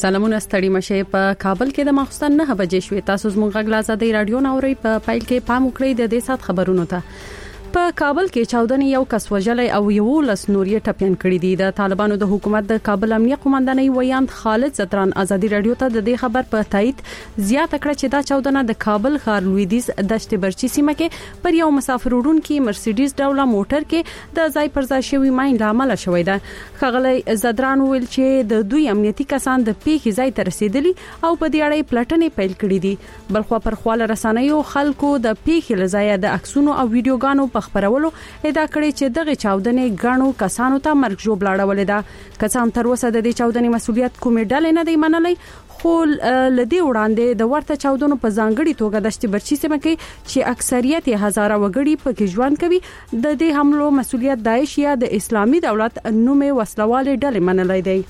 سلامونه ستړي مشه په کابل کې د ماخستن 9 بجې شوې تاسو زموږ غږ لازادي رادیو ناوري په پایل کې پام وکړئ د دې سات خبرونو ته په کابل کې چاودنې یو کس وژلې او یو لس نورې ټپيان کړې دي د طالبانو د حکومت د کابل امنیه قومندانۍ ویاند خالد زتران ازادي رادیو ته د دې خبر په تایید زیاته کړه چې دا چاودنه د کابل ښار لویدیز دشت برچی سیمه کې پر یو مسافر وړونکي مرسيډیز ډوله موټر کې د ځای پر ځای شوی ماین لامل شوې ده خغلی زدران ویل چې د دوی امنیتي کسان د پیښې ځای ته رسیدلی او په دې اړه پلټنې پیل کړې دي بلخو پر خواله رسنیو خلکو د پیښې لزایا د عکسونو او ویډیوګانو خبرولو ادعا کړې چې دغه چاودنې غاڼو کسانو ته مرګ جوړلاړولې ده کسان تر اوسه د دې چاودنې مسولیت کومې ډلې نه دی منلای خو لدی وړاندې د ورته چاودنو په ځانګړي توګه د شتي برچی سیمه کې چې اکثریت هزاره وګړي پکې ژوند کوي د دې حملو مسولیت داعش یا د اسلامي دولت نومې وسلواله ډلې منلای دی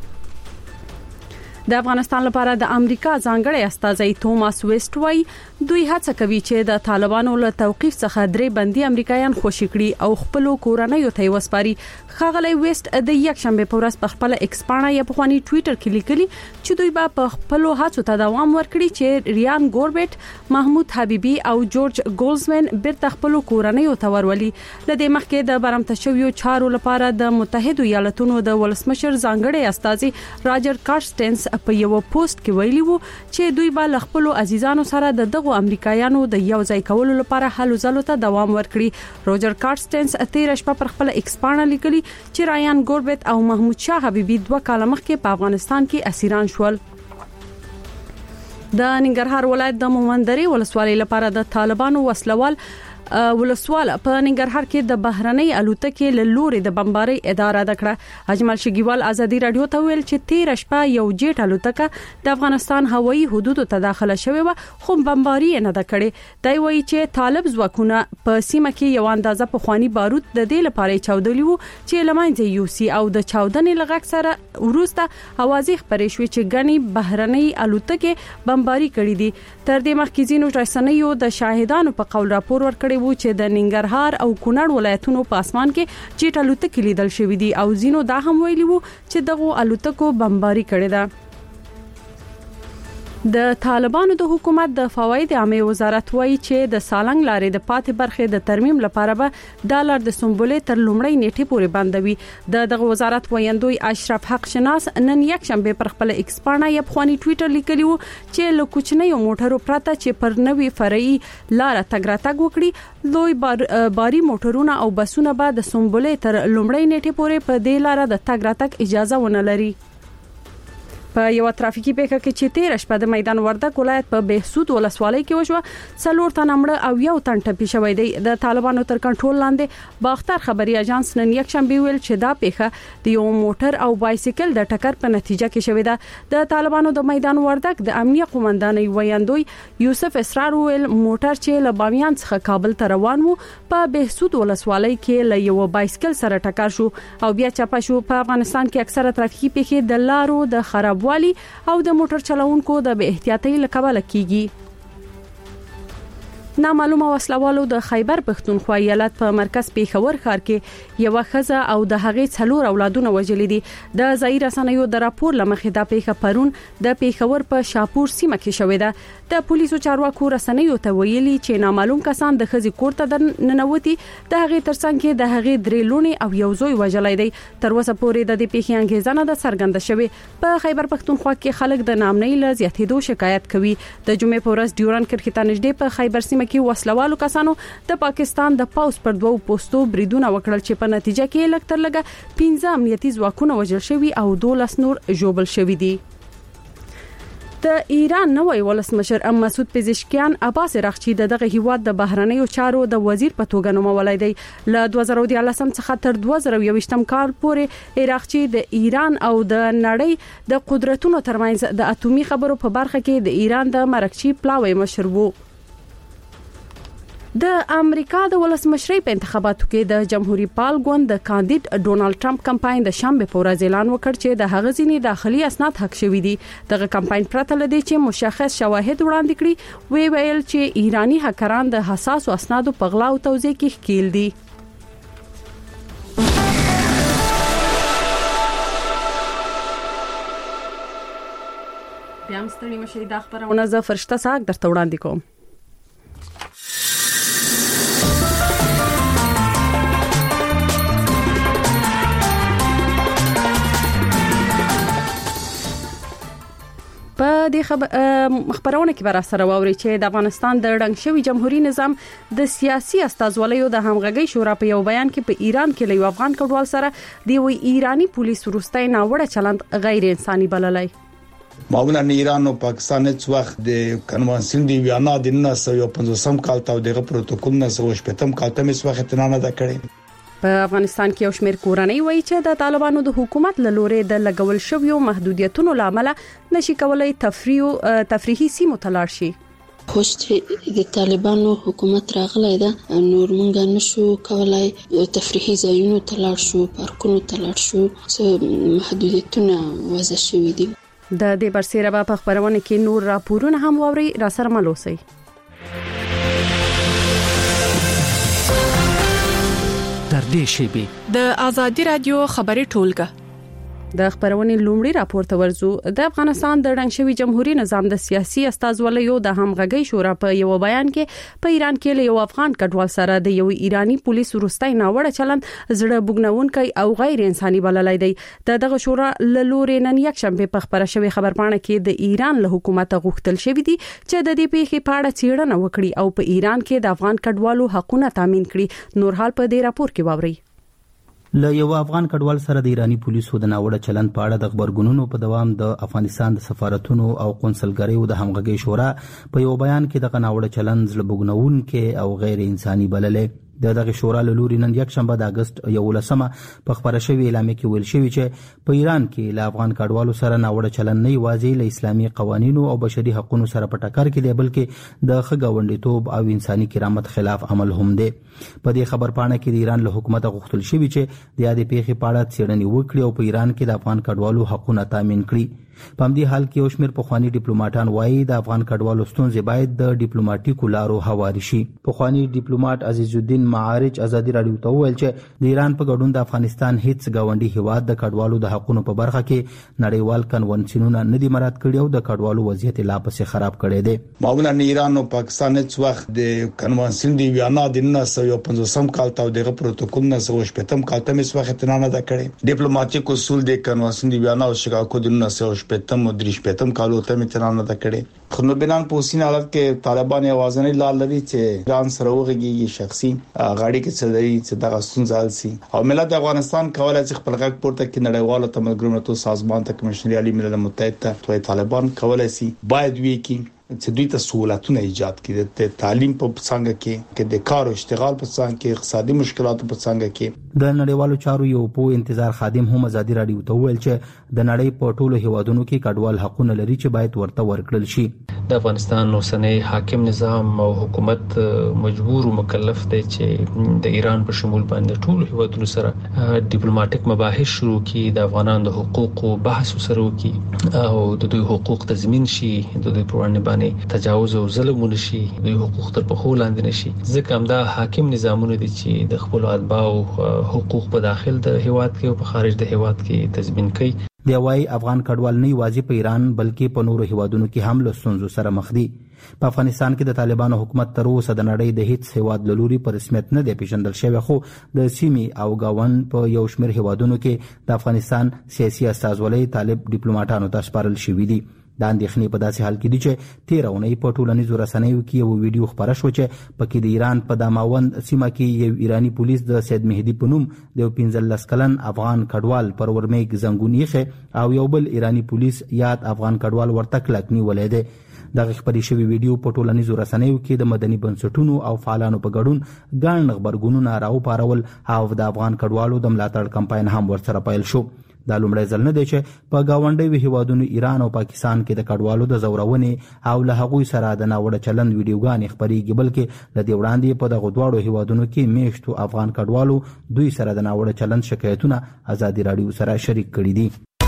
د افغانستان لپاره د امریکا ځانګړی استازی توماس ویسټ وای دوی هڅه کوي چې د طالبانو له توقيف څخه درې بندي امریکایان خوشی کړي او خپل کورنۍ ته وسپاري خغلی ویسټ د یک شنبه په ورځ په خپل ایکس پاڼه یا په خواني ټوئیټر کې لیکلي چې دوی به په خپل هڅو ته دوام ورکړي چې ریان ګوربټ محمود حبیبي او جورج ګولزمن بیرته خپل کورنۍ ته ورولي لدې مخکې د برمته شویو چارو لپاره د متحده ایالاتونو د ولسمشر ځانګړی استازي راجر کارسټنس په یو پوسټ کې ویلي وو چې دوی به خپل عزیزانو سره د دغو امریکایانو د یو ځای کولو لپاره هلو ځلو ته دوام ورکړي روجر کارسټنس 13 شپه پر خپل ایکس پاڼه لیکلي چې رایان ګوربټ او محمود شاه حبیبي 2 کال مخکې په افغانستان کې اسیران شول د ننګرهار ولایت د مومندري ولسوالۍ لپاره د طالبانو وسلوال ولسوال په ننګرهار کې د بهرنۍ الوتکې له لوري د بمبارۍ اداره دکړه اجمل شګیوال ازادي رادیو ته ویل چې 13 شپه یو جیټ الوتکه د افغانستان هوایي حدودو ته داخله شوې و خو بمباري نه دکړي دا وایي چې طالب ځواکونه په سیمه کې یو اندازه په خواني بارود د دې لپاره چاودلی وو چې لمانځي یوسي او د چاودنې لغک سره ورسته اوازې خبرې شوې چې غني بهرنۍ الوتکې بمباري کړې دي تر دې مخکې ځینو رسنیو د شاهدانو په قول راپور ورکړی وو چې د ننګرهار او کونړ ولایتونو په اسمان کې جیټ الوتکې لیدل شوې دي او ځینو دا هم ویلي وو چې دغه الوتکو بمباري کړې ده د طالبانو د حکومت د فواید عامه وزارت وایي چې د سالنګ لارې د پاتې برخې د ترمیم لپاره به ډالر د سمبولې تر لومړۍ نیټې پورې بندوي دغه وزارت ویاندوی اشرف حق شناس نن یک شنبه پر خپل ایکس پاڼه یا خپل ټوئیټر لیکلی وو چې له کوچنیو موټرو پرته چې پر نوې فرعي لار تګ راتګ وکړي لوی باري موټرونه او بسونه به د سمبولې تر لومړۍ نیټې پورې په دې لار د تګ راتګ اجازه ونه لري په یو ترافیکي پیښه کې چې 13 شپه د میدان وردګ ولایت په بهسود ولسوالۍ کې وشو څلور تن مړه او یو تن ټپي شوی دی د طالبانو تر کنټرول لاندې باختر خبري اژانس نن یک شنبه ویل چې دا پیښه د یو موټر او بایسیکل د ټکر په نتیجه کې شوې ده د طالبانو د میدان وردګ د امنیه قومندانۍ ویاندوی یوسف اسرار ویل موټر چې له بامیان څخه کابل ته روان وو په بهسود ولسوالۍ کې له یو بایسیکل سره ټکر شو او بیا چپه شو په افغانستان کې اکثره ترافیکي پیښې د لارو د خراب والی او د موټر چلوونکو د بے احتیاطۍ لکبل کیږي نامعلومه وسلوالو د خیبر پښتونخوا ایالت په مرکز پیښور ښار کې یو خزه او د هغې څلور اولادونه وژل دي د ظاهر رسنیو د راپور لمخې د پیښه پرون د پیښور په شاپور سیمه کې شوې ده د پولیسو چارواکو رسنیو ته ویلي چې نامعلوم کسان د خزي کور ته ننوتي د هغې ترڅنګ کې د هغې درې لونې او یو زوی وژلای دی تر اوسه پورې د دې پیښې انګیزه نه ده څرګنده شوې په خیبر پښتونخوا کې خلک د نامنۍ له زیاتېدو شکایت کوي د جمعې په ورځ ډیورن کرښې ته نږدې په خیبر سیمه کې وسلوالو کسانو د پاکستان د پاوس پر 2 پوسټو بریدونه وکړل چې په نتیجه کې لږ تر لږه 15 امنیتي ځواکونه وژل شوي او 12 نور ژوبل شوي دي د ایران نوې ولسمشر مسعود پزشکیان عباس راغچی دغه هیواد د بهرنیو چارو د وزیر په توګه نومولای دی ل 2013 څخه تر 2020 کال پورې راغچی د ایران او د نړۍ د قدرتونو ترمنځ د اټومي خبرو په برخه کې د ایران د مرکچی پلاوی مشر وو د امریکا د ولسمشرۍ په انتخاباتو کې د جمهوریت پال ګوند د کاندید ډونالد ټرمپ کمپاین د شنبه په ورځ اعلان وکړ چې د هغه ځینی داخلي اسناد حق شوی دي دغه کمپاین پرته لدی چې مشخص شواهد وړاندې کړي ویل چې ایرانی هکران د حساسو اسنادو په غلا او توزیع کې ښکیل دي بیا هم ستړي مشي د خبرونه ز فرشته ساګ درته وړاندې کوم. په دې خبرونه کې بر سره ووري چې د افغانستان د رنګ شوی جمهوریت نظام د سیاسي استازولیو د همغږي شورا په یو بیان کې په ایران کې له افغان کډوال سره د ایرانی پولیس وروستۍ ناوړه چلند غیر انساني بللای. معمولا ایران او پاکستان هیڅ وخت د کنوانسیون دی ویانا د 1950 کال ته دغه پروتوکول 1950 کال ته هیڅ وخت نه ده کړی. په افغانستان کې یو شمېر کورنۍ وایي چې د طالبانو د حکومت له لوري د لګول شویو محدودیتونو لامل نشي کولای تفریحي سیمو ته لاړ شي. خوش چې د طالبانو حکومت راغلی ده نور مونږ نشو کولای تفریحي ځایونو ته لاړ شو، پارکونو ته لاړ شو، محدودیتونه وضع شوي دي. د دې برسېره په خبرونه کې نور راپورونه هم ووري را سره ملوسي. در دې شیبه د ازادي رادیو خبري ټولګه د خبرونې لومړی راپور ته ورزو. د افغانستان د رنګ شوی جمهوریت نظام د سیاسي استازولیو د همغږي شورا په یو بیان کې په ایران کې له یو افغان کډوال سره د یو ایرانی پولیس وروستۍ ناوړه چلند زړه بوګنونکي او غیر انساني بللای دی. دغه شورا له لوري نن یک شنبه په خبره شوی خبرپاڼه کې د ایران له حکومت غوښتل شوی دی چې د دې پیښې په اړه څېړنه وکړي او په ایران کې د افغان کډوالو حقوقونه تضمین کړي. نور حال په دې راپور کې ووري. له یو افغان کډوال سره د ایرانی پولیسو د ناوړه چلند په اړه د خبرګونونو په دوام د افغانستان د سفارتونو او قونسلګریو د همغږي شورا په یو بیان کې د ناوړه چلند زړه بوګنونکي او غیر انساني بللې. دغه شورا له لوري نن یک شنبه د اگست 11 په خبره شوی اعلامیه کې ویل شوی چې په ایران کې له افغان کډوالو سره ناوړه چلند نه یوازې له اسلامي قوانینو او بشري حقوقو سره په ټکر کې دی بلکې د خګاونډیتوب او انساني کرامت خلاف عمل هم دی. په دې خبرپاڼه کې د ایران له حکومت غوښتل شوی چې د یادې پیښې په اړه څېړنې وکړي او په ایران کې د افغان کډوالو حقوقونه تضمین کړي. په همدې حال کې یو شمېر پخواني ډیپلوماټان وایي د افغان کډوالو ستونزې باید د ډیپلوماټیکو لارو هواري شي. پخواني ډیپلوماټ عزیز الدین معارج ازادي رادیو ته وویل چې د ایران په ګډون د افغانستان هیڅ گاونډي هیواد د کډوالو د حقوقو په برخه کې نړیوال کنونسیونونه نه دي مراعات کړي او د کډوالو وضعیت لا پسې خراب کړی دی. معمولا ایران او پاکستان هیڅ وخت د کنوانسیون دی ویانا د 1950 کال ته دغه پروتوکول 1950 کال ته هیڅ وخت نه ده کړی. ډیپلوماټیک اصول د کنوانسیون دی ویانا او شیکاګو د 1950 کالو ته متنانه ده کړي. خو نو بنان په سین حالت کې طالبان یوازنی لار لري چې ایران سره وغږیږي، شخصي غاړي کې څه لري چې دغه ستونزه سي او ملت افغانستان کولای شي خپل غږ پورته کړي نړیوالو تمدنونو سازمان ته کمیشنري علی ملل متحد ته طالبان کولای شي باید وی کې چې دوی ته سہولتونه ایجاد کړي، د تعلیم په څنګه کې د کار او اشتغال په څنګه کې اقتصادي مشکلاتو په څنګه کې. د نړیوالو چارو یو په انتظار خادم هم ازادي رادیو ته ویل چې د نړۍ په ټولو هیوادونو کې کډوال حقوقونه لري چې باید ورته ورکړل شي. د افغانستان اوسنۍ حاکم نظام او حکومت مجبور او مکلف دی چې د ایران په شمول باندې ټولو هیوادونو سره ډیپلوماټیک مباحث شروع کړي، د افغانانو د حقوقو بحث وسره وکړي او د دوی حقوق تضمین شي، د دوی په وړاندې باندې تجاوز او ظلم ونشي، دوی حقوق تر پخو لاندې نشي. ځکه همدا حاکم نظامونه دي چې د خپل اتباعو حقوق په داخل د هیواد کې او په خارج د هیواد کې تضمین کوي. دی وايي افغان کډوال نه یوازې په ایران بلکې په نورو هیوادونو کې هم له ستونزو سره مخ دي. په افغانستان کې د طالبانو حکومت تر اوسه د نړۍ د هیڅ هیواد له لوري په رسمیت نه دی پیژندل شوی، خو د سیمې او گاوند په یو شمېر هیوادونو کې د افغانستان سیاسي استازولۍ طالب ډیپلوماټانو ته سپارل شوی دي. د اندېښنې په داسې حال کې دي چې 13 اونۍ په ټولنیزو رسنیو کې یو ویډیو خبره شو چې پکې د ایران په داماوند سیمه کې یو ایرانی پولیس د سید مهدی په نوم د 15 کلن افغان کډوال پر ورمیګ زنګون یې او یو بل ایرانی پولیس یاد افغان کډوال ورته کلک نیولې ده. دغه خبري شوی ویډیو په ټولنیزو رسنیو کې د مدني بنسټونو او فعالانو په ګډون ګڼ خبرګونونه راوپارول او د افغان کډوالو د ملاتړ کمپاین هم ورسره پیل شو. دا لومړی ځل نه دی چې په گاونډي هیوادونو ایران او پاکستان کې د کډوالو د زورونې او له هغوی سره د ناوړه چلند ویډیوګانې خبرېږي، بلکې له دې وړاندې په دغه دواړو هیوادونو کې میشتو افغان کډوالو دوی سره د ناوړه چلند شکایتونه ازادي رادیو سره شریک کړي دي.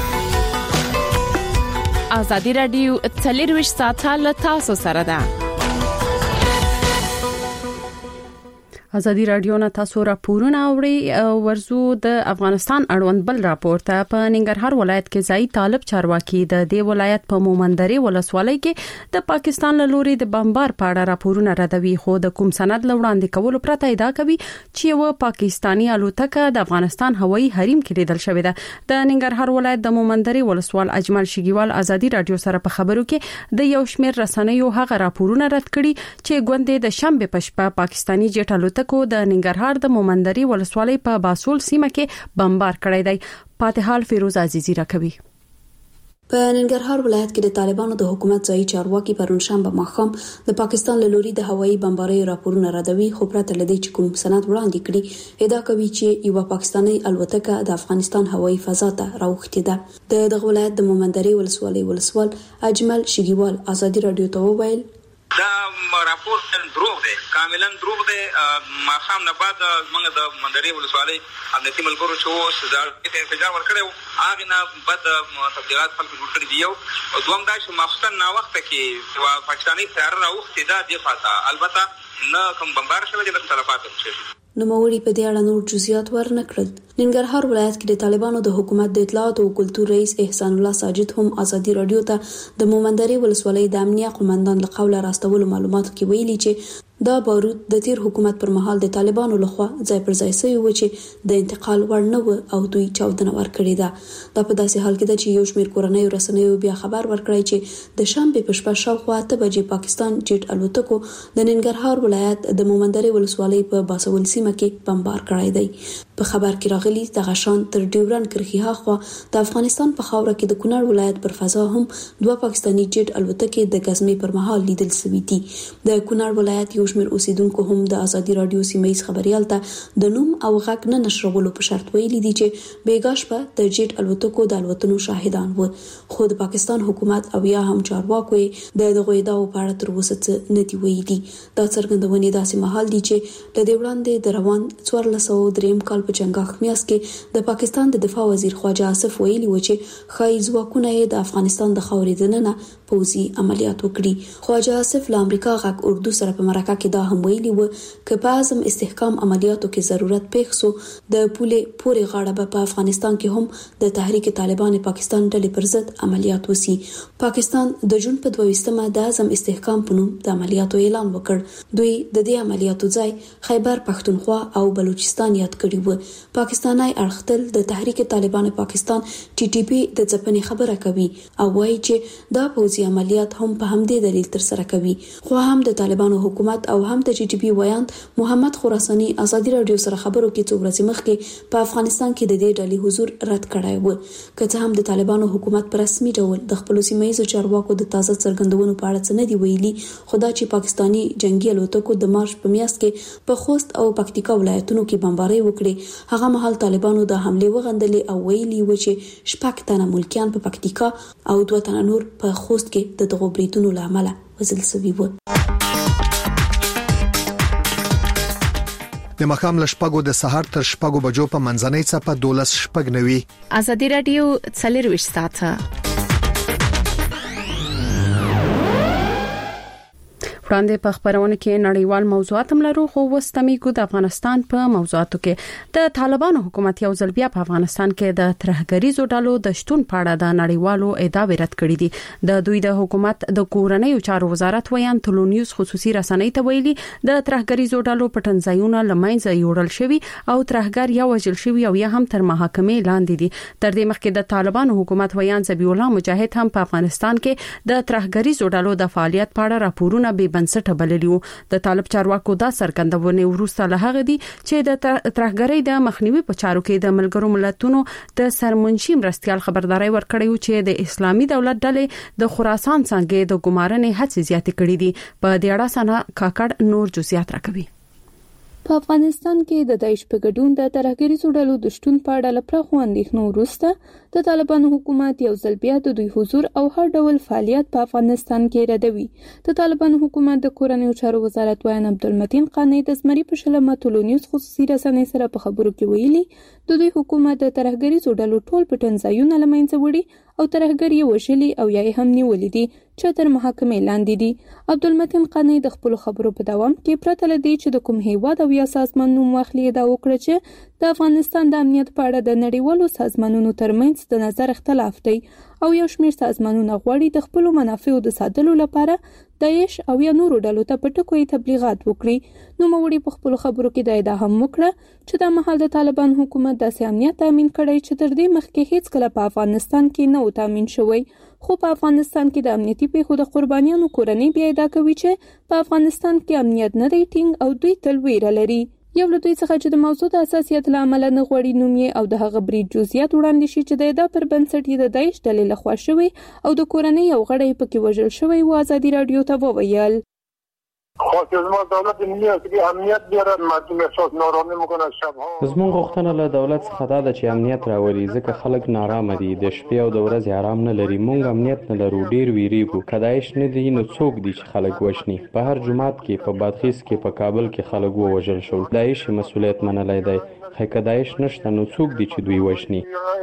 ازادي رادیو 24 ساعته له تاسو سره ده. ازادي رادیو نه تاسو راپورونه اوري ورزو د افغانستان اړوند بل راپور ته په ننګرهار ولایت کې ځای طالب چارواکي د دې ولایت په مومندري ولسوالۍ کې د پاکستان له لوري د بمبار په اړه راپورونه راډوي خو د کوم سند لوړاندې کولو پرته ادعا کوي چې و پاکستانی الوتکه د افغانستان هوایي حریم کې لیدل شوې ده د ننګرهار ولایت د مومندري ولسوال اجمل شګیوال ازادي رادیو سره په خبرو کې د یو شمېر رسنیو هغه راپورونه رد کړي چې ګوندې د شنبه پښپا پاکستانی جټ الوتکه کو د ننګرهار د مومندري ولسوالۍ په باسول سیمه کې بمبار کړی دی فاتحال فیروز عزیزی راکوي په ننګرهار ولایت کې د طالبانو د حکومت ځای چارواکي پرون شنبه ماښام د پاکستان له لوري د هوایي بمبارۍ راپورونه راډوي خو پرته لدی چې کوم سند وړاندې کړي ادعا کوي چې یو پاکستانی الوتکه د افغانستان هوایي فضا ته راوښتې ده د ولایت د مومندري ولسوالۍ ولسوال اجمل شګیوال ازادي رادیو ته وویل دا راپور دروغ دی کاملا دروغ دی ما خام نه بعد موږ د مندري ولسوالۍ امنیتي ملګرو چې وسدار ته انتظار ورکړو هغه نه بعد تبلیغات خلک جوړ کړی دی او دوم دا چې مخصن نا وخت کې پاکستاني تیار راوخته دا دی فاته البته نه کوم بمبار شوی د تلفات شوی نوموړي په دې اړه نور جزئیات ورنکړل ننګرهار ولایت کې د طالبانو د حکومت د اطلاعات او کلتور رئیس احسان الله ساجد هم ازادي رادیو ته د مومندري ولسوالۍ د امنیه قومندان له قوله راستولو معلومات کې ویلي چې دا بارود د تیر حکومت پر مهال د طالبانو لخوا ځای پر ځای شوی و چې د انتقال وړ نه و او دوی چاودنه ورکړې ده دا په داسې حال کې ده چې یو شمېر کورنۍ رسنیو بیا خبر ورکړی چې د شنبه په شپه شاوخوا 8 بجې پاکستان جټ الوتکو د ننګرهار ولایت د مومندري ولسوالۍ په باسول سیمه کې بمبار کړی دی په خبر کې راغلي د غشان تر ډیورن کرخي هاخوا د افغانستان په خاوره کې د کونړ ولایت پر فضا هم دوه پاکستانی جټ الوتکې د غزمې پر مهال لیدل شوې دي د کونړ ولایت یو شمېر اوسیدونکو هم د ازادي رادیو سیمایي خبريال ته د نوم او غږ نه نشرولو په شرط ویلي دي چې بیګاش په د جټ الوتکو د الوتنو شاهدان و خو د پاکستان حکومت او یا هم چارواکو د دغه ادعاو په اړه تر اوسه څه نه دی ویلي دا څرګندونه داسې محل دي چې د دې وړاندې د روان 1403 کال په چنګاخ میاس کې د پاکستان د دفاع وزیر خواجه آصف ویلي و چې خای ځواکونه د افغانستان د خاورې دننه پوځي عملیات وکړي خواجه آصف له امریکا غاک اردو سره په مرکه کې دا هم ویلي و چې په اعظم استحکام عملیاتو کې ضرورت پېښ سو د پولې پورې غاړه په افغانستان کې هم د تحریک طالبان پاکستان ډلې پر ضد عملیات وسی پاکستان د جون په 22مه د اعظم استحکام په نوم د عملیاتو اعلان وکړ دوی د دې عملیاتو ځای خیبر پښتونخوا او بلوچستان یاد کړی و پاکستاني اړختل د تحریک طالبان پاکستان ټي ټي پی د ځپنې خبره کوي او وایي چې دا پوځي عملیات هم په همدې دلیل تر سره کوي خو هم د طالبانو حکومت او هم د ټي ټي پی ویاند محمد خراساني ازادي رادیو سره خبرو کې څو ورځې مخکې په افغانستان کې د دې ډلې حضور رد کړای و که هم د طالبانو حکومت پر رسمي ډول د خپل سیمایي چارواکو د تازه څرګندونو په اړه څه نه دی ویلي خدا چې پاکستانی جنگي الوتکو د مارچ په میاشت کې په خوست او پکتیکا ولایتونو کې بمباري وکړي هغه مهال طالبانو د حمله وغندلې او ویلي و چې شپږ تنه ملکیان په پکتیکا او 2 تنه نور په خوست کې د دغو بریدونو لامل وزل سوي و د مخام لشپګو د سحر تر شپګو بجو په منځنۍ څپه 12 شپګ نوي ازادي رادیو 24 ساعته وړاندې په خبرونه کې نړیوال موضوعات هم لرو خو وستمي کو د افغانستان په موضوعاتو کې د طالبانو حکومت یو ځل بیا په افغانستان کې د ترهګریزو ډلو د شتون په اړه د نړیوالو ادعاوې رد کړې دي د دوی د حکومت د کورنیو چارو وزارت ویان تلونیوز خصوصي رسنۍ ته ویلي د ترهګریزو ډلو پټنځایونه لمنځه یوړل شوی او ترهګر یا وژل شوی او یا هم تر محاکمې لاندې دي تر دې مخکې د طالبانو حکومت ویان ذبیح الله مجاهد هم په افغانستان کې د ترهګریزو ډلو د فعالیت په اړه راپورونه به بنسټه بللیو د طالب چارواکو دا سرګندونه ورسته له هغه دي چې د ترهګرۍ د مخنیوي په چارو کې د ملګرو ملتونو د سرمنشي مرستيال خبرداري ورکړیو چې د اسلامي دولت ډلې د خراسان څنګه د ګمارنې هڅې زیاتې کړې دي په دې اړه سنا کاکړ نور جزئیات راکوي په افغانستان کې د داعش په ګډون د ترهګریزو ډلو د شتون په اړه لپاره اندېښنو وروسته د طالبانو حکومت یو ځل بیا د دوی حضور او هر ډول فعالیت په افغانستان کې ردوي د طالبانو حکومت د کورنیو چارو وزارت ویان عبدالمتین قانی د زمری په شلمه تلونیوز خصوصي رسنۍ سره په خبرو کې ویلي د دوی حکومت د ترهګریزو ډلو ټول پټنځایونه لمنځه وړي او ترهګری وشلي او یا هم نیولې دي چې تر محاکمې لاندې دي. عبدالمتین قانی د خپل خبرو په دوام کې پرته لدی چې د کوم هیواد او یا سازمان نوم واخلي دا وکړه چې د افغانستان د امنیت په اړه د نړیوالو سازمانونو ترمنځ د نظر اختلاف دی او یو شمېر سازمانونه غواړي د خپل منافعو د ساتلو لپاره داعش او یا نورو ډلو ته په ټکو تبلیغات وکړي. نو موري په خپل خبرو کې دا ادعا هم وکړه چې د مهال د طالبان حکومت داسې امنیت تامین کړی چې تر دې مخکې هیڅ کله په افغانستان کې نه و تامین شوی. خو په افغانستان کې د امنیتي پیښو د قربانیانو کورنۍ بیا ادعا کوي چې په افغانستان کې امنیت نه دی ټینګ او دوی تل ویره لري. یو له دوی څخه چې د موضوع د اساسیت له امله نه غوړي نوم یې او د هغه برید جزئیات وړاندې شي چې د ادعا پر بنسټ یې د داعش ډلې لخوا شوی او د کورنۍ یو غړی پکې وژل شوی و. ازادي راډیو ته وویل زموږ غوښتنه له دولت څخه دا ده چې امنیت راولي ځکه خلک نارامه دي د شپې او د ورځې آرام نه لري. موږ امنیت نه لرو ډیر ویریږو. که داعش نه دي نو څوک دي چې خلک وژني؟ په هر جمعات کې په بادغیس کې په کابل کې خلک ووژل شول. داعش مسؤلیت منلی دی. خو که داعش نشته نو څوک دي چې دوی وژني؟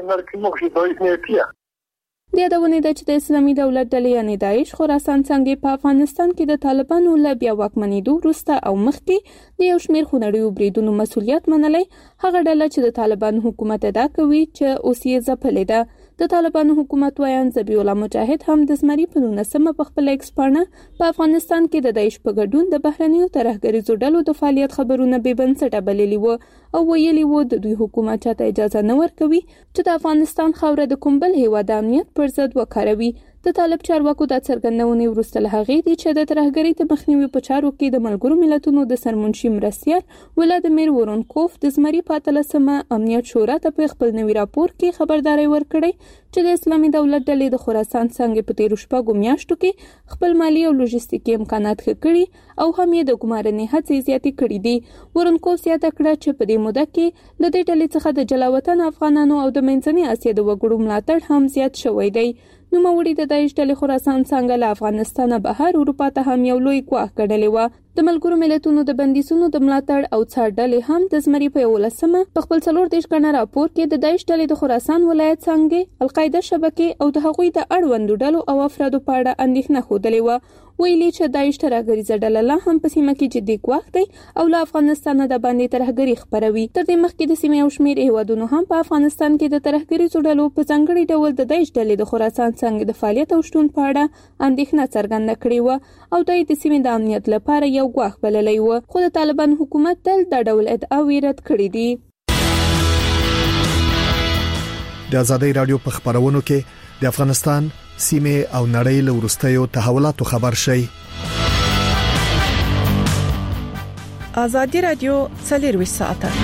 د یادونه ده چې د اسلامي دولت ډلې یعنی داعش خراسان څنګه په افغانستان کې د طالبانو له بیا واکمنېدو وروسته او مخکې د یو شمېر خونړیو بریدونو مسؤلیت منلی. هغه ډله چې د طالبانو حکومت ادعا کوي چې اوس یې ځپلې ده. د طالبانو حکومت وایي ذبیح الله مجاهد هم د زمري په 19 په خپل ایکس پاڼه په افغانستان کې د داعش په ګډون د بهرنیو ترهګریزو ډلو د فعالیت خبرونه بې بنسټه بللي و او ویلي و د دوی حکومت چاته اجازه نه ورکوي چې د افغانستان خاوره د کوم بل هیواد امنیت پر ضد وکاروي. د طالب چارواکو د څرګندونې وروسته له هغې دي چې د ترهګرۍ د مخنیوي په چارو کې د ملګرو ملتونو د سرمنشي مرستیال ولادیمیر وورونکوف د زمري په 13مه امنیت شورا ته په خپل نوي راپور کې خبرداري ورکړې چې د اسلامي دولت ډلې د خراسان څنګه په 13 میاشتو کې خپل مالی او لوجستیکي امکانات ښه کړي او هم یې د ګمارنې هڅې زیاتې کړې دي. وورونکوف زیاته کړه چې په دې موده کې له دې ډلې څخه د جلاوطن افغانانو او د منځنۍ اسیا د وګړو ملاتړ هم زیات شوی دی. نو موري د داعش ډلې خراسان څنګه له افغانستانه بهر اروپا ته هم یو لوی ګواښ ګڼلی و. د ملګرو ملتونو د بندیزونو د ملاتړ او څار ډلې هم د زمري په 11مه په خپل 14 کلن راپور کې د داعش ډلې د خراسان ولایت څنګه القاعده شبکې او د هغوی د اړوندو ډلو او افرادو په اړه اندېښنه ښودلې و. ویلي چې داعش ترهګریزه ډله لا هم په سیمه کې جدي ګواښ دی او له افغانستانه د باندې ترهګري خپروي. تر دې مخکې د سیمې یو شمېر هیوادونو هم په افغانستان کې د ترهګریزو ډلو په ځانګړي ډول د داعش ډلې د خراسان څنګه د فعالیت او شتون په اړه اندېښنه څرګنده کړې و او دوی د سیمې د امنیت لپاره یو ګواښ بللی و. خو د طالبان حکومت تل دا ډول ادعاوې رد کړې دي. د ازادي رادیو په خبرونو کې د افغانستان سیمه او نړۍ له وروستیو تحولاتو خبر شي. ازادي رادیو 24 ساعته.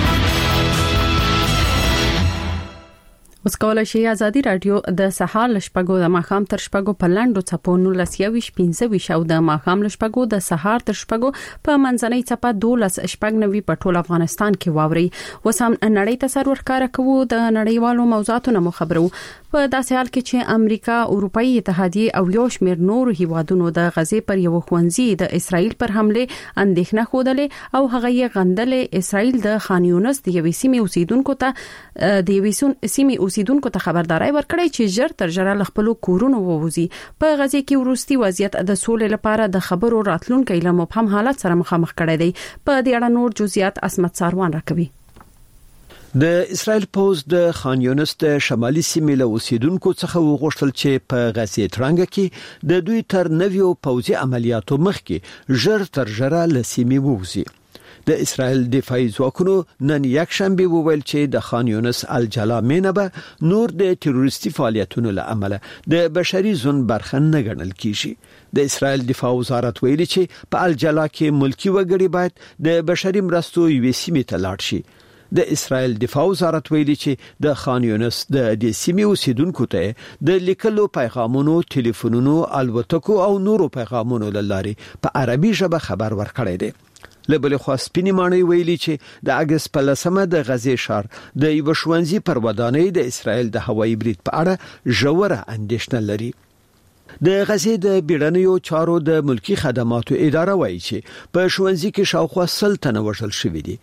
اوس کولای شئ ازادي رادیو د سهار لشپګو د ماخام تر شپګو په لاندو چپو 1915 او د ماخام لشپګو د سهار تر شپګو په منځنۍ چپه 12 شپګنوي په ټول افغانستان کې واوري. وسام نړۍ تصور ښکارا کوو د نړیوالو موضوعاتو نه خبرو په داسې حال کې چې امریکا، اروپאי اتحادیه او یو شمېر نور هیوادونو د غزې پر یو ښوونځي د اسرائیل پر حمله اندېښنه خوده او هغه یې غندلې. اسرائیل د خان یونس د یوې سیمې اوسیدونکو ته د یوې سیمې اوسیدونکو ته خبرداري ورکړې چې ژر تر ژره له خپل کورونو ووځي. په غزې کې ورستي وضعیت د سولې لپاره د خبرو راتلونکو له مبهم حالت سره مخامخ کړی دی. په دې اړه نور جزئیات اسمت ساروان راکوي. د اسرائیل پوز د خان یونس د شمالي سیمې له اوسیدونکو څخه وغوښتل چې په غزې ترانګ کې د دوی تر نویو پوزي عملیاتو مخکې ژر تر ژره له سیمې ووځي. د اسرائیل دفاعي ځواکونو نن یک شنبه وویل چې د خان یونس الجلا مینبه نور د تروریستي فعالیتونو له امله د بشري ژوند برخه نه ګڼل کیږي. د اسرائیل دفاع وزارت ویلي چې په الجلا کې ملکی وګړي باید د بشري مرستو یوې سیمې ته لاړ شي. د اسرائیل دفاع وزارت ویلي چې د خان یونس د دې سیمې اوسیدونکو ته د لیکلو پیغامونو، ټلیفونونو، الوتکو او نورو پیغامونو لاري په عربي ژبه خبر ورکړی دی. لبل خو سپینی مانی ویلي چې د اگست په 10مه د غزې شهر د یو ښوونځي پر ودانۍ د اسرائیل د هوایي برید په اړه ژوره اندېښنه لري. د غزې د بیړنیو چارو د ملکی خدماتو اداره وایي چې په ښوونځي کې شاوخوا 100 تنه وژل شوي دي.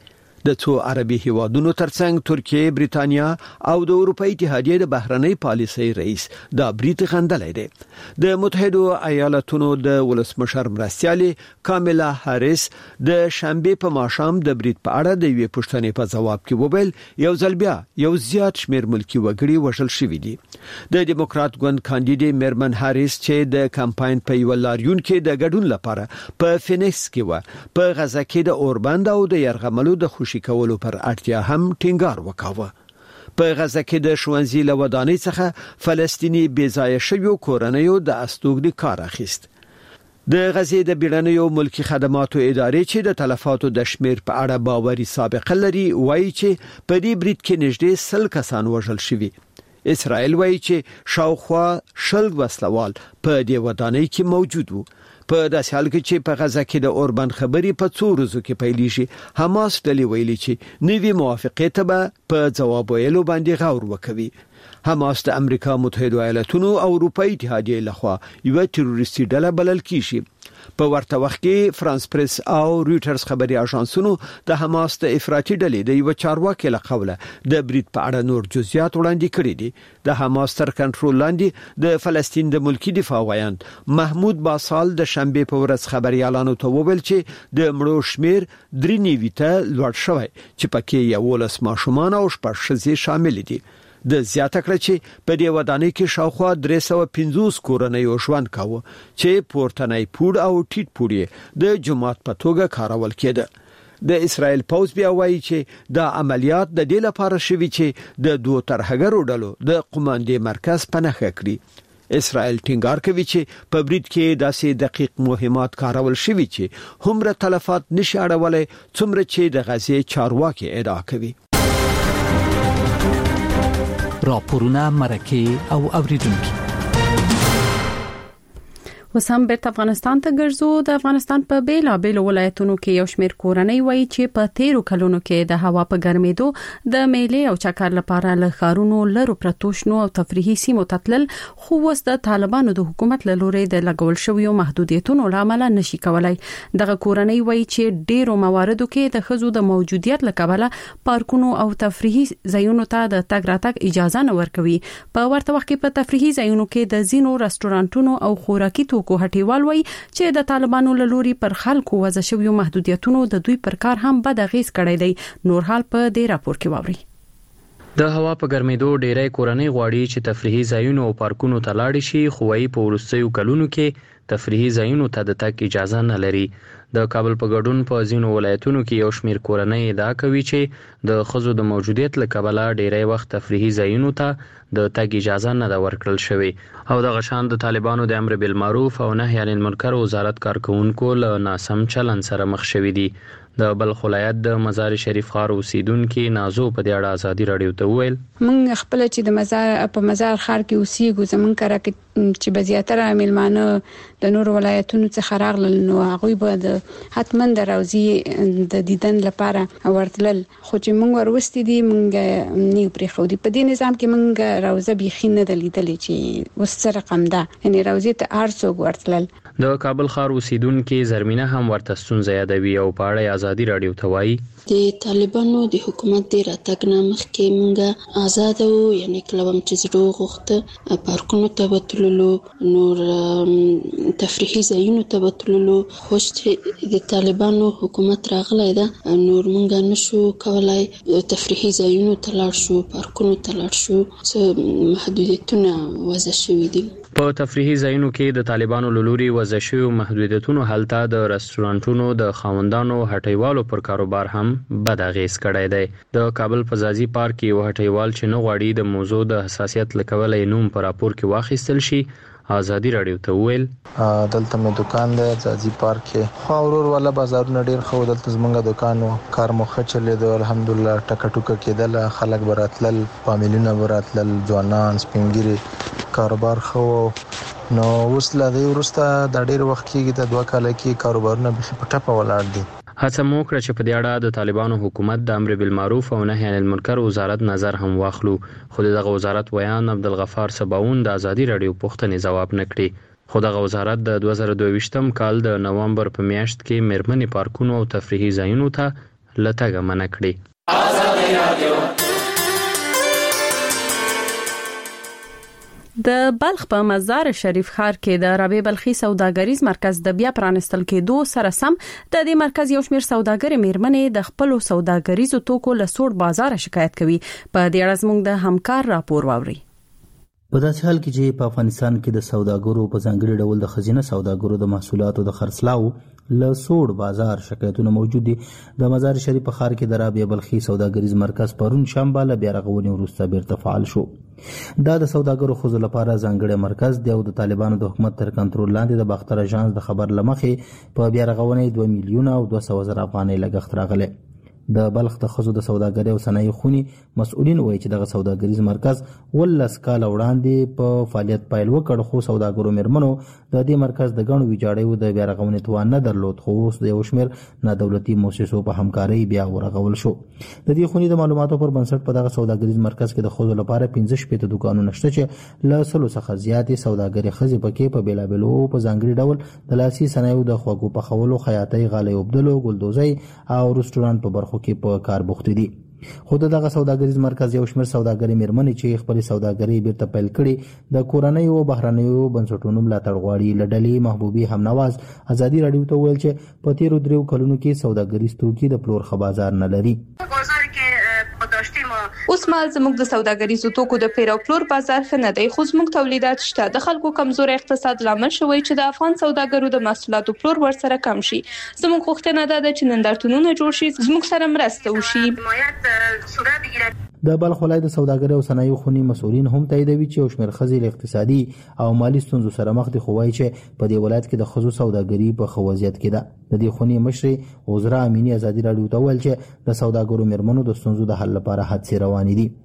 د څو عربي هیوادونو ترڅنګ ترکیه، بریتانیا او د اروپאי اتحادیې د بهرنۍ پالیسۍ رئیس دا بریټ غندلې ده. د متحده ایالاتونو د ولسمشر مرستیالي کاملا هاریس د شنبه په ماښام د بریټ په اړه د یوې پوښتنې په جواب کې وویل یو ځل بیا یو زیات شمیر ملکی وګړي وژل شوي دي. د دیموکرات ګوند کاندیدې میرمن هاریس چې د کمپاین په یو لاریون کې د ګډون لپاره په فینکس کې و په غزا کې د اوربند او د يرغملو د خوشي کولو پر اړتیا هم ټینګار وکاوه. په غزا کې د ښوونځي له ودانۍ څخه فلسطینی بېځایه شویو کورنیو د استوګنې کار اخیست. د غزې د بیړنیو ملکی خدماتو ادارې چې د تلفاتو د شمیر په اړه باوري سابقه لري وایي چې په دې بریټ کې نږدې 100 کسان وژل شوي. اسرائیل وایي چې شاوخوا 100 وسلوال په دې ودانۍ کې موجود وو. په داسې حال کې چې په غزا کې د اوربند خبرې په څو ورځو کې پیلېږي، حماس ډلې ویلي چې نوي موافقې ته به په جواب ویلو باندې غور وکوي. حماس د امریکا متحده ایالاتونو او اروپאי اتحادیې لخوا یو تروریستي ډله بلل کیږي. په ورته وخت کې فرانس پریس او رويټرز خبري اژانسونو د حماس د افراطي ډلې د یو چارواکي له قوله د بریټ په اړه نور جزئیات وړاندې کړي دي. د حماس تر کنټرول لاندې د فلسطین د ملکی دفاع وایند محمود باسال د شنبه په ورځ خبريالانو ته وویل چې د مړو شمیر 3 ته لوړ شوی چې پکې 11 ماشومان او 6 ښځې شامل دي. د زیاته کړ چې په دې ودانۍ کې شاوخوا 350 کورنۍ ژوند کاوه چې پورتنی پوډ او ټیټ پوډ د جماعت په توګه کارول کېده. د اسرائیل پوز بیا وایي چې دا عملیات د دې لپاره شوي چې د دوه ترهګرو ډلو د قوماندې مرکز پنهخه کړي. اسرائیل ټینګار کوي چې په بریټ کې داسې دقیق مهمات کارول شوي چې همره تلفات نشي اړولای څومره چې د غزې چارواکي ادعا کوي. راپورونه مرکه او اوریدونکو وسم بیرته افغانستان ته ګرځو. د افغانستان په بیلابېلو ولایتونو کې یو شمېر کورنۍ وایي چې په 13 کلونو کې د هوا په ګرمېدو د میلې او چکر لپاره له ښارونو لرو پرتوشنو او تفریحي سیمو تتلل، خو اوس د طالبانو د حکومت له لوري د لګول شویو محدودیتونو لامل نشي کولای. دغه کورنۍ وایي چې ډېرو مواردو کې د خزو د موجودیت لکبله پارکونو او تفریحي ځایونو ته د تګ راتګ اجازه نه ورکوي. په ورته وخت کې په تفریحي ځایونو کې د زینو رستورانټونو او خوراکي توکو هټیوال وایي چې د طالبانو له لوري پر خلکو وضع شویو محدودیتونو د دوی پر کار هم بد اغیز کړی دی. نور حال په دې راپور کې واوري. د هوا په ګرمېدو ډېرې کورنۍ غواړي چې تفریحي ځایونو او پارکونو ته لاړ شي، خو وايي په ورستیو کلونو کې تفریحي ځایونو ته د تګ اجازه نه لري. د کابل په ګډون په ځینو ولایتونو کې یو شمېر کورنۍ ادعا کوي چې د خزو د موجودیت له کبله ډېری وخت تفریحي ځایونو ته د تګ اجازه نه ده ورکړل شوې. او د غشان د طالبانو د امر بالمعروف او نهي عن المنکر وزارت کارکونکو له ناسم چلند سره مخ شوي دي. د بلخ ولایت د مزار شریف ښار اوسیدونکو نازو په دې اړه ازادي رادیو ته وویل موږ خپل چې د مزار ښار کې اوسېږو، زمونږ کړه چې بزیاتره میلمانه د نور ولایتونو څخه راغلل، نو هغه به د حتمن د روزي د دیدن لپاره ورتلل، خو چې موږ ورستې دي موږ نه پرې خو دي. په دې نظام کې موږ روزه بيخي نه دلیدلې چې وسره رقم ده، یعنی روزي ته ارڅو ورتلل. د کابل ښار اوسیدونکو زرمینه هم ورته ستونزه یادوي او په اړه ازادي رادیو ته وایي د طالبانو د حکومت د راتګ نه مخکې موږ آزاد وو، یعنی کلوم چې زړه غوښته پارکونو ته وتللو، نور تفریحي ځایونو ته وتللو، خو چې د طالبانو حکومت راغلی ده نور موږ نشو کولای تفریحي ځایونو ته لاړ شو، پارکونو ته لاړ شو، څه محدودیتونه وضع شوي دي. په تفریحي ځایونو کې د طالبانو له لوري وضع شویو محدودیتونو هلته د رستورانټونو د خاوندانو هټیوالو پر کاروبار هم بد اغیز کړی دی. د کابل په زازي پارک کې یو هټیوال چې نه غواړي د موضوع د حساسیت لکوله نوم پر راپور کې واخیستل شي ازادي رادیو ته ویل دلته مې دکان دی زازي پارک کې، خو اورور والا بازارونه ډیر خو دلته زمونږ دکان و کار مخه چلیدو الحمدلله، ټکا ټوکا کېدل، خلک براتلل، فامیلونه براتلل، ځوانان سپینګری، کاروبار خو. نو اوس لا دی ورسته د ډیر وخت کې د 2 کال کې کاروبارونه به په ټپه ولاړ دي. هڅه مو کړې چې په دې اړه د طالبانو حکومت د امر بالمعروف او نهي عن المنکر وزارت نظر هم واخلو، خو دغه وزارت ویان عبدالغفار سباون د ازادي رادیو پوښتنې جواب نکړي. خو دغه وزارت د 2022 کال د نوامبر په میاشت کې مېرمنې پارکونو او تفریحي ځایونو ته لټګ منع کړي. د بلخ په مزار شریف ښار کې د رابعه بلخي سوداګریز مرکز د بیا پرانستل کېدو سره سم د دې مرکز یو شمېر سوداګر میرمنې د خپل سوداګریزو توکو له سوړ بازار شکایت کوي. په دې اړه زموږ د همکار راپور واوري. په داسې حال کې چې په افغانستان کې د سوداګرو په ځانګړي ډول د خزینه سوداګرو د محصولاتو د خرڅلاو له سوړ بازار شکایتونه موجود دي. د مزار شریف په ښار کې د رابعه بلخي سوداګریز مرکز پرون شنبه له بیا رغونې وروسته بیرته فعال شو. دا د سوداګرو ښځو لپاره ځانګړی مرکز دی او د طالبانو د حکومت تر کنټرول لاندې د باختر اژانس د خبر لمخې په بیا رغونې 2 میلیونه او 200,000 افغانۍ لګښت راغلی. د بلخ د ښځو د سوداګرۍ او صنایع خونې مسؤلین وایي چې دغه سوداګریز مرکز 18 کال وړاندې په فعالیت پیل وکړ، خو سوداګرو میرمنو د دې مرکز د غنو ویجاړیو د بیا رغونې توان نه درلود، خو اوس د یو شمېر نادولتي مؤسسو په همکارۍ بیا ورغول شو. د دې خونې د معلوماتو پر بنسټ په دغه سوداګریز مرکز کې د ښځو لپاره 15 دکانونه شته چې له 100 څخه زیاتې سوداګري ښځې پکې په بیلابېلو په ځانګړي ډول د لاسي صنایعو د خوږو پخولو، خیاطۍ، غالۍ اوبدلو، ګلدوزۍ او رستورانت په برخو کې په کار بوخت دي. خو دغه سوداګریز مرکز یو شمېر سوداګري میرمنې چې خپل سوداګري بیرته پیل کړي د کورنۍ او بهرنیو بنسټونو ملاتړ غواړي. له ډلې محبوبي همنواز ازادي راډیو ته ویل چې په تیرو 3 کلونو کې سوداګریز توکي د پلور ښه بازار نه لري. اوس مال زموږ د سوداګریزو توکو د پیر او پلور بازار ښه نه دی، خو زموږ تولیدات شته. د خلکو کمزور اقتصاد لامل شوی چې د افغان سوداګرو د محصولاتو پلور ورسره کم شي. زموږ غوښتنه ده چې نندارتونونه جوړ شي، زموږ سره مرسته وشي. د بلخ ولایت د سوداګرۍ او صنایع خونې مسؤلین هم تاییدوي چې یو شمېر ښځې له اقتصادي او مالي ستونزو سره مخ دي، خو وایي چې په دې ولایت کې د ښځو سوداګري په ښه وضعیت کې ده. د دې خونې مشرې عذرا امینی ازادي راډیو ته ویل چې د سوداګرو میرمنو د ستونزو د حل لپاره هڅې روانې دي.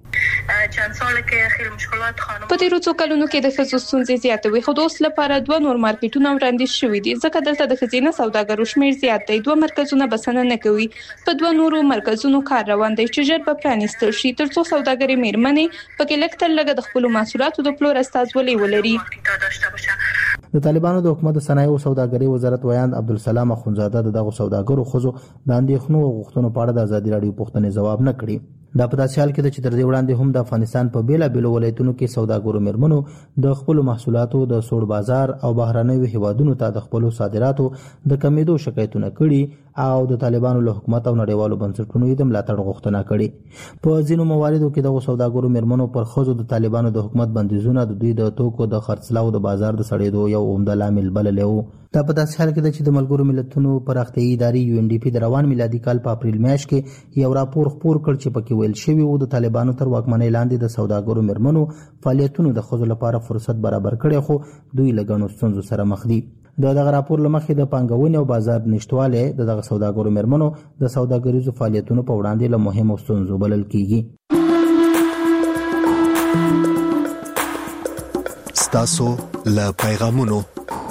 په تیرو 2 کلونو کې د ښځو ستونزې زیاتې وي، خو د اوس لپاره 2 نور مارکیټونه وړاندیز شوي دي، ځکه دلته د ښځینه سوداګرو شمېر زیات دی. 2 مرکزونه بسنه نه کوي. په 2 نورو مرکزونو کار روان دی چې ژر به پرانیستل شي، ترڅو سوداګري میرمنې پکې لږ تر لږه د خپلو محصولاتو د پلور استازولي ولري. د طالبانو د حکومت د صنایع او سوداګرۍ وزارت ویاند عبدالسلام اخونزاده دغه سوداګرو ښځو د اندېښنو او غوښتنو په اړه د ازادي راډیو پوښتنې ځواب نه کړي. دا په داسې حال کې ده چې تر دې وړاندې هم د افغانستان په بیلابېلو ولایتونو کې سوداګرو میرمنو د خپلو محصولاتو د سوړ بازار او بهرنیو هیوادونو ته د خپلو صادراتو د کمیدو شکایتونه کړي او د طالبانو له حکومت او نړیوالو بنسټونو یې د ملاتړ غوښتنه کړې. په ځینو مواردو کې دغه سوداګرو میرمنو پر ښځو د طالبانو د حکومت بندیزونه د دوی د توکو د خرڅلاو د بازار د سړېدو یو عمده لامل بللی و. دا په داسې حال کې ده چې د ملګرو ملتونو پراختیایي ادارې UNDP د روان میلادي کال په اپریل میاشت کې یو راپور خپور کړ چې پکې ویل شوي و د طالبانو تر واکمنۍ لاندې د سوداګرو میرمنو فعالیتونو د ښځو لپاره فرصت برابر کړی، خو دوی له ګڼو ستونزو سره مخ دي. دغه راپور له مخې د پانګونې او بازار نشتوالی د دغه سوداګرو میرمنو د سوداګریزو فعالیتونو په وړاندې له مهمو ستونزو بلل کیږي. ستاسو له پیغامونو.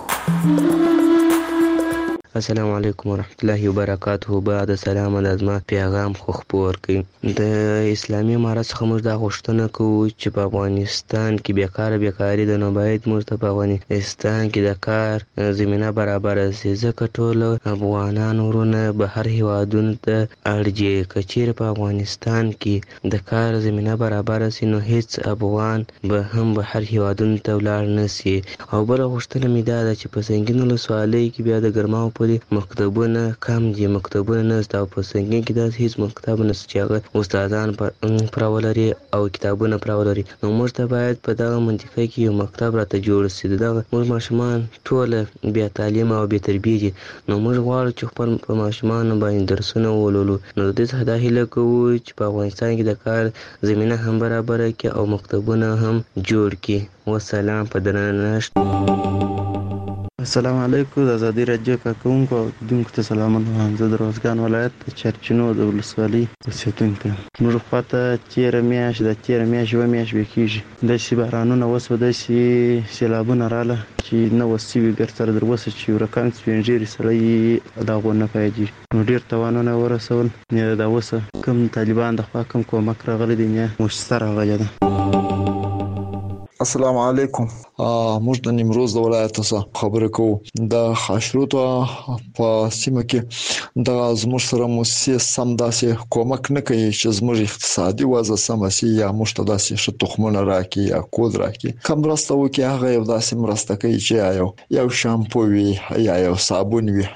السلام علیکم ورحمت الله وبرکاته. بعد سلام لازمه پیغام خو خپور کړي. د اسلامي امارت څخه موږ دا غوښتنه کوو چې په افغانستان کې بیکاري ده، نو باید موږ ته په افغانستان کې د کار زمینه برابر شي، ځکه ټول افغانان ورونه بهر هیوادونو ته اړ دي. که چیرې په افغانستان کې د کار زمینه برابر شي نو هیڅ افغان به هم بهر هیوادونو ته ولاړ نه شي. او بله غوښتنه مې دا ده چې په سنګین ولسوالۍ کې بیا د ګرماو مکتبونه کم دي، مکتبونه نشته، او په سنګین کې داسې هیڅ مکتب نشته چې هغه استادان پراولري او کتابونه پراولري. نو موږ ته باید په دغه منطقه کې یو مکتب راته جوړ شي. دغه موږ ماشومان ټول بیا تعلیم او بیا تربیه دي، نو موږ غواړو چې خپل په ماشومانو باندې درسونه ولولو. نو د دې څخه دا هیله کوو چې په افغانستان کې د کار زمینه هم برابره کړي او مکتبونه هم جوړ کړي. والسلام په درنښت. السلام علیکم. د ازادي راډیو کارکونکو او اوریدونکو ته سلامونه. زه د روزګان ولایت د چرچینو د ولسوالۍ اوسېدونکی یم. موږ خواته تېره میاشت یوه میاشت به کېږي داسې بارانونه اوس به داسې سیلابونه راغله چې نه وس شوي ګر سره در اوسه چې ورکان سپین ږیري سړی د هغو نه پایدېږي. نو ډېر تاوانونه ورسول. د اوسه کوم طالبان د خوا کوم کومک راغلی دی نه مؤسسه راغلې ده. السلام علیکم. موږ د نیمروز د ولایت څخه خبرې کوو. د خاشروطو په سیمه کې د زموږ سره موسسې سم داسې کومک نه کوي چې زموږ اقتصادي وضع سم شي یا موږ ته داسې ښه تخمونه راکړي یا کود راکړي. کوم مرسته وکړي هغه یو داسې مرسته کوي چې یو شامپو وي یا یو صابون وي